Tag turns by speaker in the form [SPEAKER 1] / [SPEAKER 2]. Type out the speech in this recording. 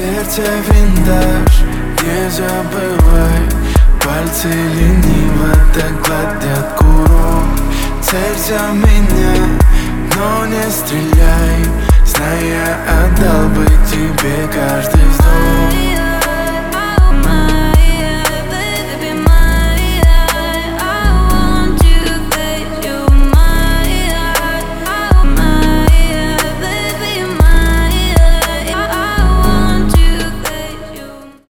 [SPEAKER 1] сердце винтаж, не забывай. Пальцы лениво так гладят курок. Целься в меня, но не стреляй. Зная, отдал бы тебе каждый вздох.